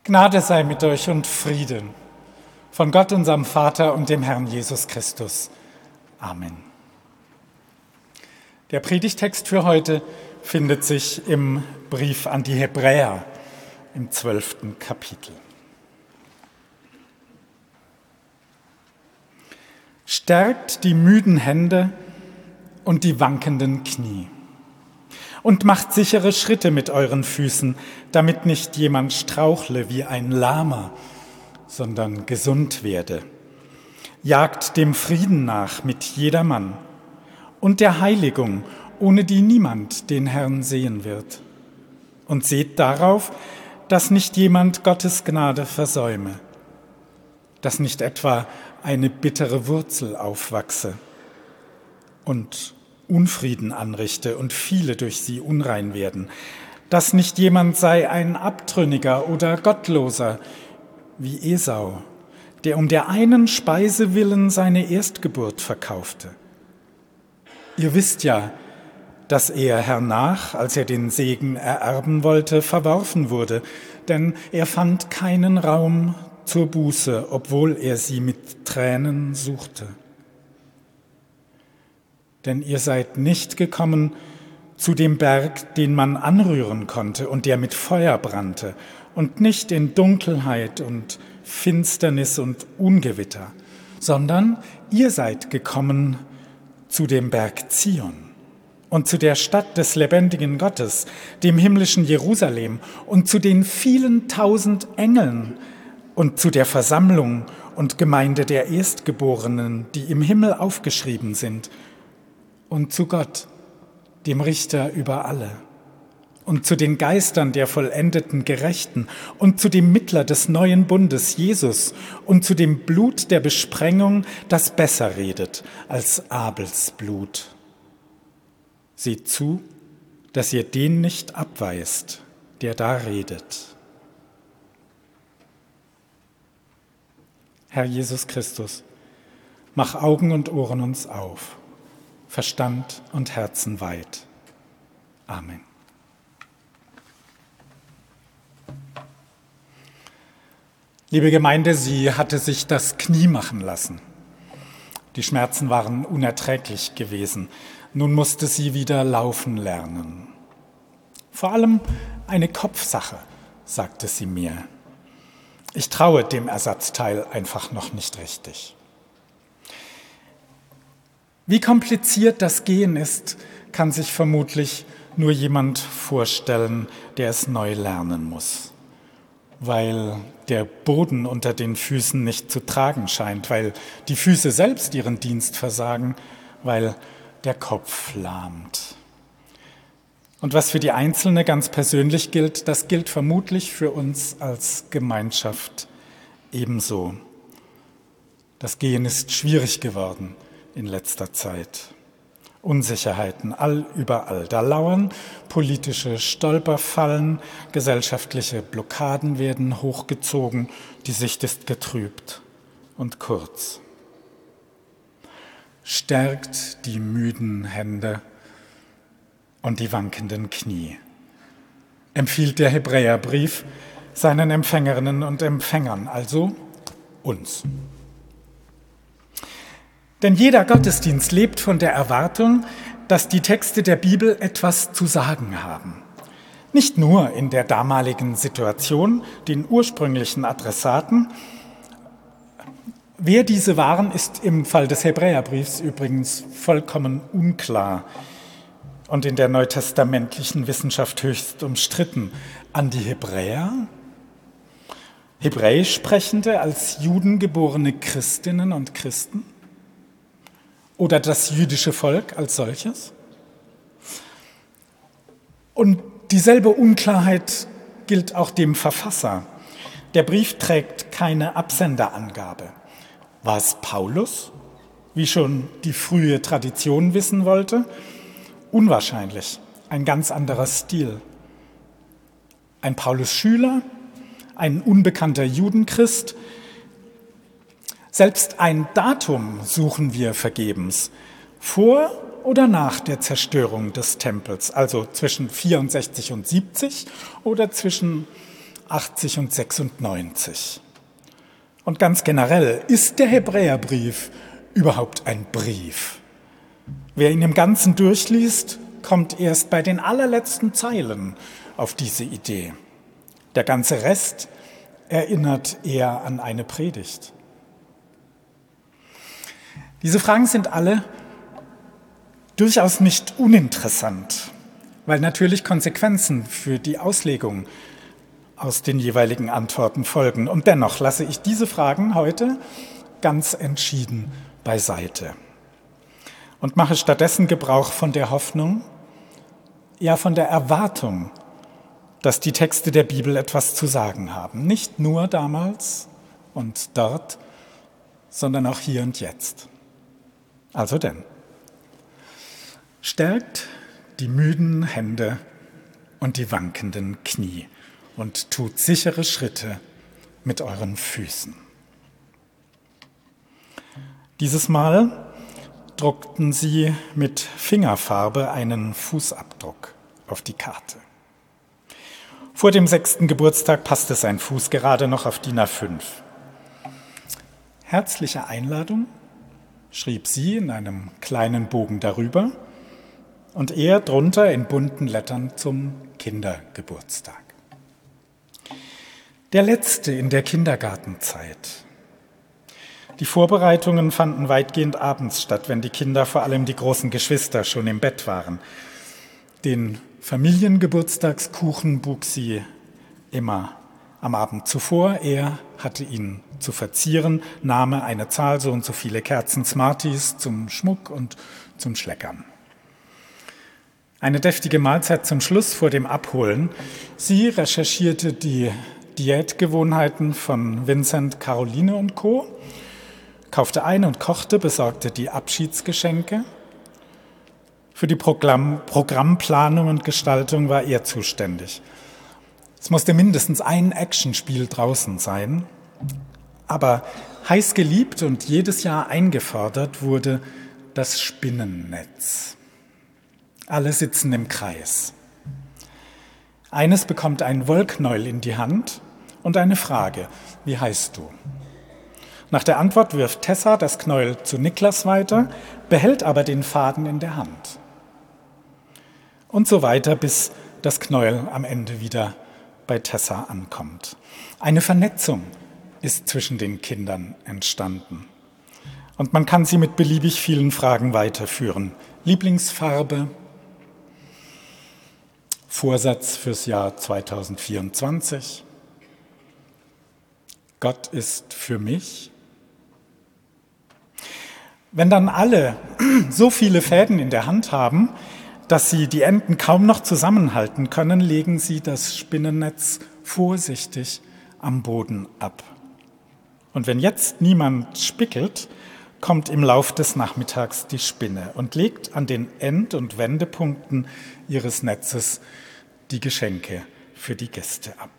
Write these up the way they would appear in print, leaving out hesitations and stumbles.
Gnade sei mit euch und Frieden von Gott, unserem Vater und dem Herrn Jesus Christus. Amen. Der Predigtext für heute findet sich im Brief an die Hebräer im 12. Kapitel. Stärkt die müden Hände und die wankenden Knie und macht sichere Schritte mit euren Füßen, damit nicht jemand strauchle wie ein Lahmer, sondern gesund werde. Jagt dem Frieden nach mit jedermann und der Heiligung, ohne die niemand den Herrn sehen wird. Und seht darauf, dass nicht jemand Gottes Gnade versäume, dass nicht etwa eine bittere Wurzel aufwachse und Unfrieden anrichte und viele durch sie unrein werden, dass nicht jemand sei ein Abtrünniger oder Gottloser wie Esau, der um der einen Speise willen seine Erstgeburt verkaufte. Ihr wisst ja, dass er hernach, als er den Segen ererben wollte, verworfen wurde, denn er fand keinen Raum zur Buße, obwohl er sie mit Tränen suchte. Denn ihr seid nicht gekommen zu dem Berg, den man anrühren konnte und der mit Feuer brannte, und nicht in Dunkelheit und Finsternis und Ungewitter, sondern ihr seid gekommen zu dem Berg Zion und zu der Stadt des lebendigen Gottes, dem himmlischen Jerusalem und zu den vielen tausend Engeln und zu der Versammlung und Gemeinde der Erstgeborenen, die im Himmel aufgeschrieben sind, und zu Gott, dem Richter über alle, und zu den Geistern der vollendeten Gerechten und zu dem Mittler des neuen Bundes, Jesus, und zu dem Blut der Besprengung, das besser redet als Abels Blut. Seht zu, dass ihr den nicht abweist, der da redet. Herr Jesus Christus, mach Augen und Ohren uns auf, Verstand und Herzen weit. Amen. Liebe Gemeinde, sie hatte sich das Knie machen lassen. Die Schmerzen waren unerträglich gewesen. Nun musste sie wieder laufen lernen. Vor allem eine Kopfsache, sagte sie mir. Ich traue dem Ersatzteil einfach noch nicht richtig. Wie kompliziert das Gehen ist, kann sich vermutlich nur jemand vorstellen, der es neu lernen muss. Weil der Boden unter den Füßen nicht zu tragen scheint, weil die Füße selbst ihren Dienst versagen, weil der Kopf lahmt. Und was für die Einzelne ganz persönlich gilt, das gilt vermutlich für uns als Gemeinschaft ebenso. Das Gehen ist schwierig geworden in letzter Zeit. Unsicherheiten überall. Da lauern politische Stolperfallen, gesellschaftliche Blockaden werden hochgezogen, die Sicht ist getrübt und kurz. Stärkt die müden Hände und die wankenden Knie, empfiehlt der Hebräerbrief seinen Empfängerinnen und Empfängern, also uns. Denn jeder Gottesdienst lebt von der Erwartung, dass die Texte der Bibel etwas zu sagen haben. Nicht nur in der damaligen Situation, den ursprünglichen Adressaten. Wer diese waren, ist im Fall des Hebräerbriefs übrigens vollkommen unklar und in der neutestamentlichen Wissenschaft höchst umstritten. An die Hebräer? Hebräisch sprechende, als Juden geborene Christinnen und Christen? Oder das jüdische Volk als solches? Und dieselbe Unklarheit gilt auch dem Verfasser. Der Brief trägt keine Absenderangabe. War es Paulus, wie schon die frühe Tradition wissen wollte? Unwahrscheinlich, ein ganz anderer Stil. Ein Paulus-Schüler, ein unbekannter Judenchrist. Selbst ein Datum suchen wir vergebens. Vor oder nach der Zerstörung des Tempels, also zwischen 64 und 70 oder zwischen 80 und 96. Und ganz generell, ist der Hebräerbrief überhaupt ein Brief? Wer ihn im Ganzen durchliest, kommt erst bei den allerletzten Zeilen auf diese Idee. Der ganze Rest erinnert eher an eine Predigt. Diese Fragen sind alle durchaus nicht uninteressant, weil natürlich Konsequenzen für die Auslegung aus den jeweiligen Antworten folgen. Und dennoch lasse ich diese Fragen heute ganz entschieden beiseite und mache stattdessen Gebrauch von der Hoffnung, ja von der Erwartung, dass die Texte der Bibel etwas zu sagen haben. Nicht nur damals und dort, sondern auch hier und jetzt. Also denn, stärkt die müden Hände und die wankenden Knie und tut sichere Schritte mit euren Füßen. Dieses Mal druckten sie mit Fingerfarbe einen Fußabdruck auf die Karte. Vor dem 6. Geburtstag passte sein Fuß gerade noch auf DIN A5. Herzliche Einladung, schrieb sie in einem kleinen Bogen darüber und er drunter in bunten Lettern zum Kindergeburtstag. Der letzte in der Kindergartenzeit. Die Vorbereitungen fanden weitgehend abends statt, wenn die Kinder, vor allem die großen Geschwister, schon im Bett waren. Den Familiengeburtstagskuchen buk sie immer am Abend zuvor. Er hatte ihn zu verzieren, Name, eine Zahl, so und so viele Kerzen, Smarties zum Schmuck und zum Schleckern. Eine deftige Mahlzeit zum Schluss vor dem Abholen. Sie recherchierte die Diätgewohnheiten von Vincent, Caroline und Co., kaufte ein und kochte, besorgte die Abschiedsgeschenke. Für die Programmplanung und Gestaltung war er zuständig. Es musste mindestens ein Actionspiel draußen sein, aber heiß geliebt und jedes Jahr eingefordert wurde das Spinnennetz. Alle sitzen im Kreis. Eines bekommt ein Wollknäuel in die Hand und eine Frage: Wie heißt du? Nach der Antwort wirft Tessa das Knäuel zu Niklas weiter, behält aber den Faden in der Hand. Und so weiter, bis das Knäuel am Ende wieder bei Tessa ankommt. Eine Vernetzung ist zwischen den Kindern entstanden. Und man kann sie mit beliebig vielen Fragen weiterführen. Lieblingsfarbe, Vorsatz fürs Jahr 2024, Gott ist für mich. Wenn dann alle so viele Fäden in der Hand haben, dass sie die Enden kaum noch zusammenhalten können, legen sie das Spinnennetz vorsichtig am Boden ab. Und wenn jetzt niemand spickelt, kommt im Lauf des Nachmittags die Spinne und legt an den End- und Wendepunkten ihres Netzes die Geschenke für die Gäste ab.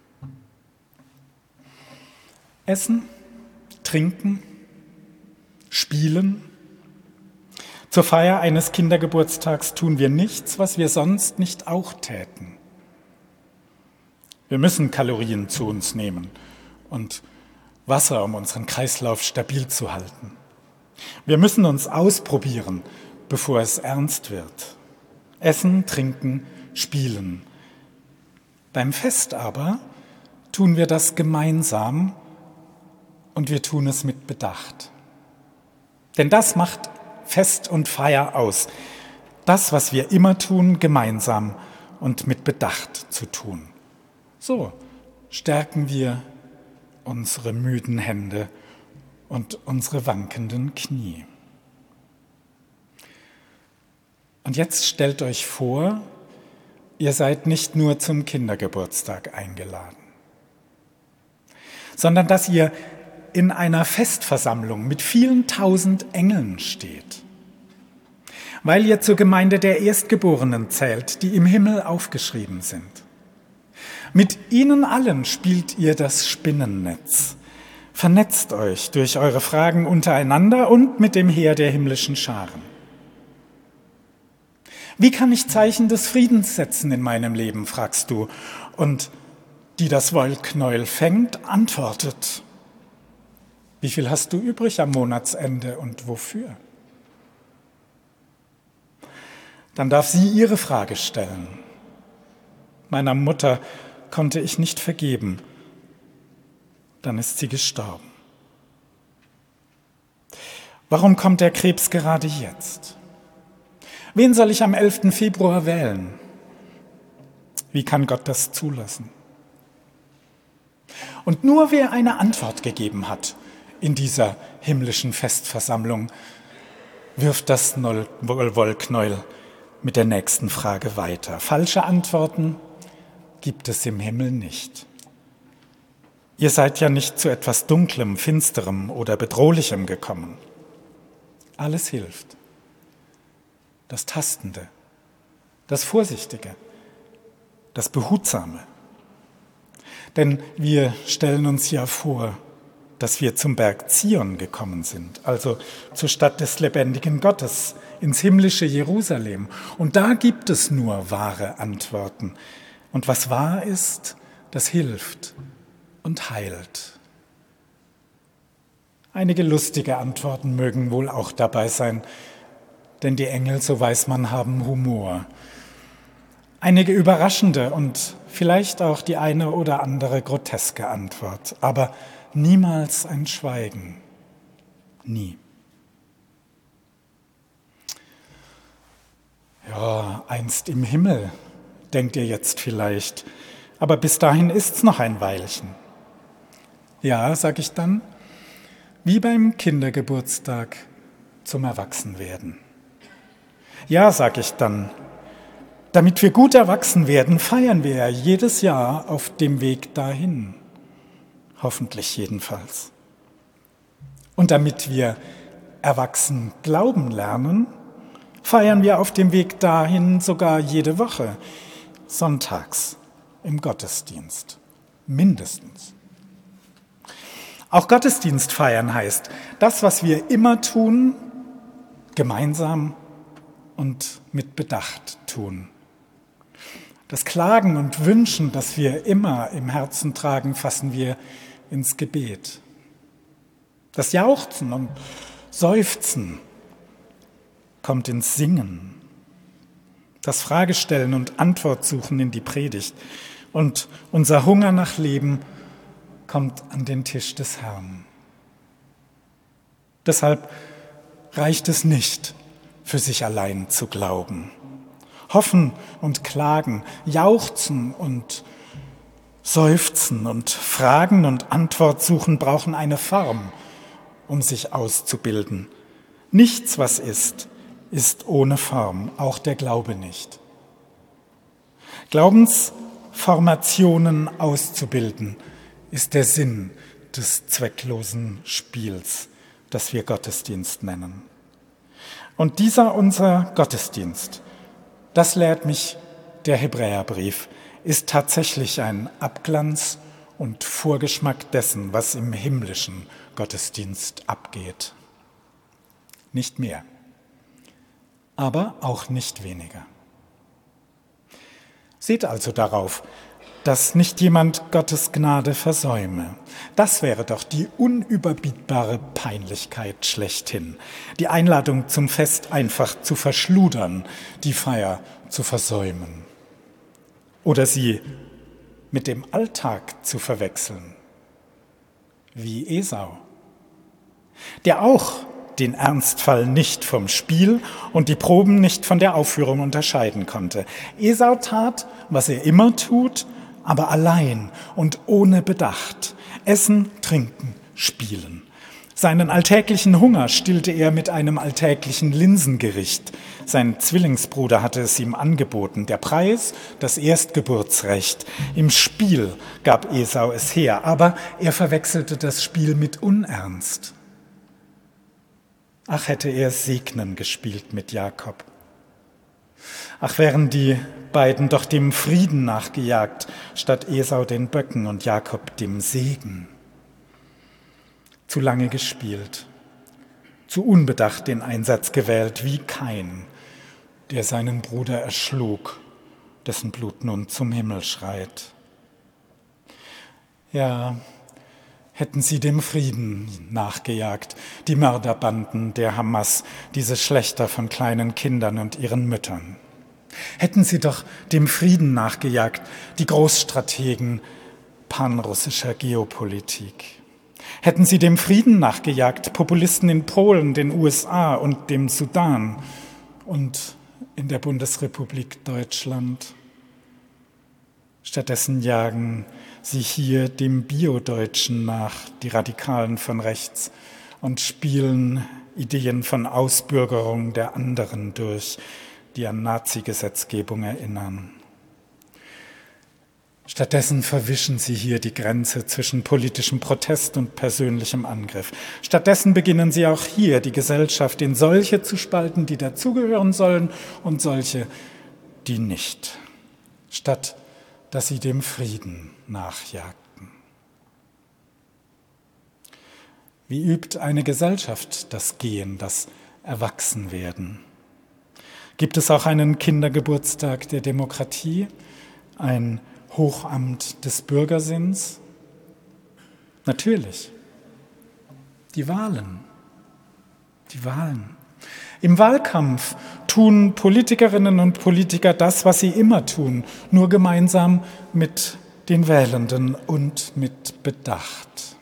Essen, trinken, spielen. Zur Feier eines Kindergeburtstags tun wir nichts, was wir sonst nicht auch täten. Wir müssen Kalorien zu uns nehmen und Wasser, um unseren Kreislauf stabil zu halten. Wir müssen uns ausprobieren, bevor es ernst wird. Essen, trinken, spielen. Beim Fest aber tun wir das gemeinsam und wir tun es mit Bedacht. Denn das macht Fest und Feier aus. Das, was wir immer tun, gemeinsam und mit Bedacht zu tun. So stärken wir unsere müden Hände und unsere wankenden Knie. Und jetzt stellt euch vor, ihr seid nicht nur zum Kindergeburtstag eingeladen, sondern dass ihr in einer Festversammlung mit vielen tausend Engeln steht, weil ihr zur Gemeinde der Erstgeborenen zählt, die im Himmel aufgeschrieben sind. Mit ihnen allen spielt ihr das Spinnennetz. Vernetzt euch durch eure Fragen untereinander und mit dem Heer der himmlischen Scharen. Wie kann ich Zeichen des Friedens setzen in meinem Leben, fragst du. Und die das Wollknäuel fängt, antwortet: Wie viel hast du übrig am Monatsende und wofür? Dann darf sie ihre Frage stellen. Meiner Mutter konnte ich nicht vergeben. Dann ist sie gestorben. Warum kommt der Krebs gerade jetzt? Wen soll ich am 11. Februar wählen? Wie kann Gott das zulassen? Und nur wer eine Antwort gegeben hat in dieser himmlischen Festversammlung, wirft das Wollknäuel mit der nächsten Frage weiter. Falsche Antworten gibt es im Himmel nicht. Ihr seid ja nicht zu etwas Dunklem, Finsterem oder Bedrohlichem gekommen. Alles hilft. Das Tastende, das Vorsichtige, das Behutsame. Denn wir stellen uns ja vor, dass wir zum Berg Zion gekommen sind, also zur Stadt des lebendigen Gottes, ins himmlische Jerusalem. Und da gibt es nur wahre Antworten. Und was wahr ist, das hilft und heilt. Einige lustige Antworten mögen wohl auch dabei sein, denn die Engel, so weiß man, haben Humor. Einige überraschende und vielleicht auch die eine oder andere groteske Antwort, aber niemals ein Schweigen. Nie. Ja, einst im Himmel, denkt ihr jetzt vielleicht, aber bis dahin ist's noch ein Weilchen. Ja, sag ich dann, wie beim Kindergeburtstag zum Erwachsenwerden. Ja, sag ich dann, damit wir gut erwachsen werden, feiern wir ja jedes Jahr auf dem Weg dahin. Hoffentlich jedenfalls. Und damit wir erwachsen glauben lernen, feiern wir auf dem Weg dahin sogar jede Woche, sonntags im Gottesdienst, mindestens. Auch Gottesdienst feiern heißt, das, was wir immer tun, gemeinsam und mit Bedacht tun. Das Klagen und Wünschen, das wir immer im Herzen tragen, fassen wir ins Gebet. Das Jauchzen und Seufzen kommt ins Singen. Das Fragestellen und Antwortsuchen in die Predigt. Und unser Hunger nach Leben kommt an den Tisch des Herrn. Deshalb reicht es nicht, für sich allein zu glauben. Hoffen und klagen, jauchzen und seufzen und Fragen und Antwort suchen brauchen eine Form, um sich auszubilden. Nichts, was ist, ist ohne Form, auch der Glaube nicht. Glaubensformationen auszubilden, ist der Sinn des zwecklosen Spiels, das wir Gottesdienst nennen. Und dieser unser Gottesdienst, das lehrt mich der Hebräerbrief, ist tatsächlich ein Abglanz und Vorgeschmack dessen, was im himmlischen Gottesdienst abgeht. Nicht mehr, aber auch nicht weniger. Seht also darauf, dass nicht jemand Gottes Gnade versäume. Das wäre doch die unüberbietbare Peinlichkeit schlechthin. Die Einladung zum Fest einfach zu verschludern, die Feier zu versäumen. Oder sie mit dem Alltag zu verwechseln. Wie Esau, der auch den Ernstfall nicht vom Spiel und die Proben nicht von der Aufführung unterscheiden konnte. Esau tat, was er immer tut, aber allein und ohne Bedacht. Essen, trinken, spielen. Seinen alltäglichen Hunger stillte er mit einem alltäglichen Linsengericht. Sein Zwillingsbruder hatte es ihm angeboten. Der Preis, das Erstgeburtsrecht. Im Spiel gab Esau es her, aber er verwechselte das Spiel mit Unernst. Ach, hätte er Segnen gespielt mit Jakob. Ach, wären die beiden doch dem Frieden nachgejagt, statt Esau den Böcken und Jakob dem Segen. Zu lange gespielt, zu unbedacht den Einsatz gewählt, wie Kain, der seinen Bruder erschlug, dessen Blut nun zum Himmel schreit. Ja, hätten sie dem Frieden nachgejagt, die Mörderbanden der Hamas, diese Schlächter von kleinen Kindern und ihren Müttern. Hätten sie doch dem Frieden nachgejagt, die Großstrategen panrussischer Geopolitik. Hätten sie dem Frieden nachgejagt, Populisten in Polen, den USA und dem Sudan und in der Bundesrepublik Deutschland. Stattdessen jagen sie hier dem Bio-Deutschen nach, die Radikalen von rechts, und spielen Ideen von Ausbürgerung der anderen durch, die an Nazi-Gesetzgebung erinnern. Stattdessen verwischen sie hier die Grenze zwischen politischem Protest und persönlichem Angriff. Stattdessen beginnen sie auch hier die Gesellschaft in solche zu spalten, die dazugehören sollen, und solche, die nicht. Statt dass sie dem Frieden nachjagten. Wie übt eine Gesellschaft das Gehen, das Erwachsenwerden? Gibt es auch einen Kindergeburtstag der Demokratie, ein Hochamt des Bürgersinns? Natürlich. Die Wahlen. Die Wahlen. Im Wahlkampf tun Politikerinnen und Politiker das, was sie immer tun, nur gemeinsam mit den Wählenden und mit Bedacht.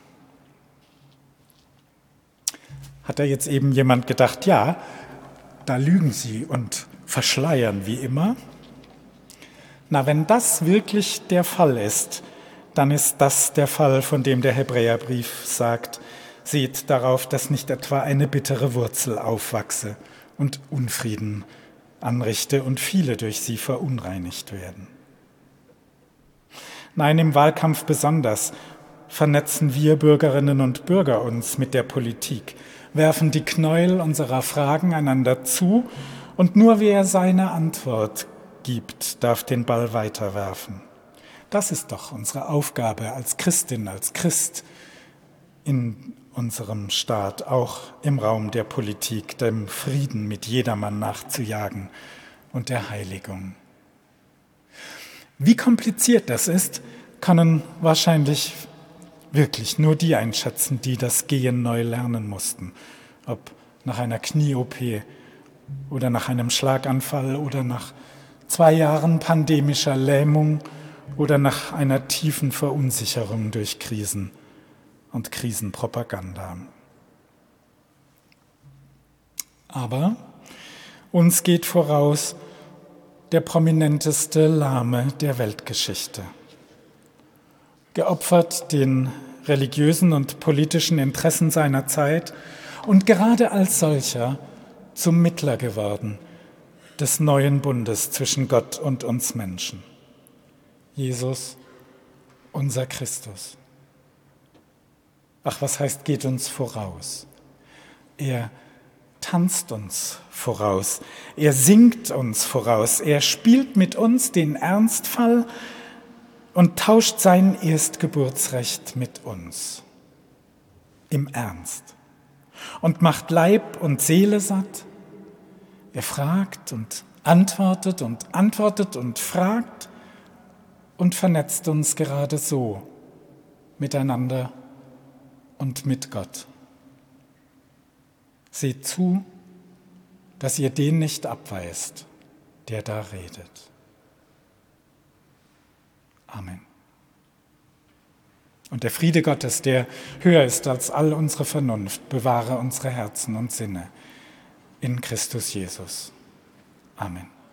Hat da jetzt eben jemand gedacht, ja, da lügen sie und verschleiern wie immer? Na, wenn das wirklich der Fall ist, dann ist das der Fall, von dem der Hebräerbrief sagt: Seht darauf, dass nicht etwa eine bittere Wurzel aufwachse und Unfrieden anrichte und viele durch sie verunreinigt werden. Nein, im Wahlkampf besonders vernetzen wir Bürgerinnen und Bürger uns mit der Politik, werfen die Knäuel unserer Fragen einander zu, und nur wer seine Antwort gibt, darf den Ball weiterwerfen. Das ist doch unsere Aufgabe als Christin, als Christ in unserem Staat, auch im Raum der Politik, dem Frieden mit jedermann nachzujagen und der Heiligung. Wie kompliziert das ist, können wahrscheinlich wirklich nur die einschätzen, die das Gehen neu lernen mussten. Ob nach einer Knie-OP oder nach einem Schlaganfall oder nach 2 Jahren pandemischer Lähmung oder nach einer tiefen Verunsicherung durch Krisen und Krisenpropaganda. Aber uns geht voraus der prominenteste Lahme der Weltgeschichte. Geopfert den religiösen und politischen Interessen seiner Zeit und gerade als solcher zum Mittler geworden des neuen Bundes zwischen Gott und uns Menschen. Jesus, unser Christus. Ach, was heißt, geht uns voraus? Er tanzt uns voraus, er singt uns voraus, er spielt mit uns den Ernstfall und tauscht sein Erstgeburtsrecht mit uns. Im Ernst. Und macht Leib und Seele satt. Er fragt und antwortet und fragt und vernetzt uns gerade so miteinander und mit Gott. Seht zu, dass ihr den nicht abweist, der da redet. Amen. Und der Friede Gottes, der höher ist als all unsere Vernunft, bewahre unsere Herzen und Sinne in Christus Jesus. Amen.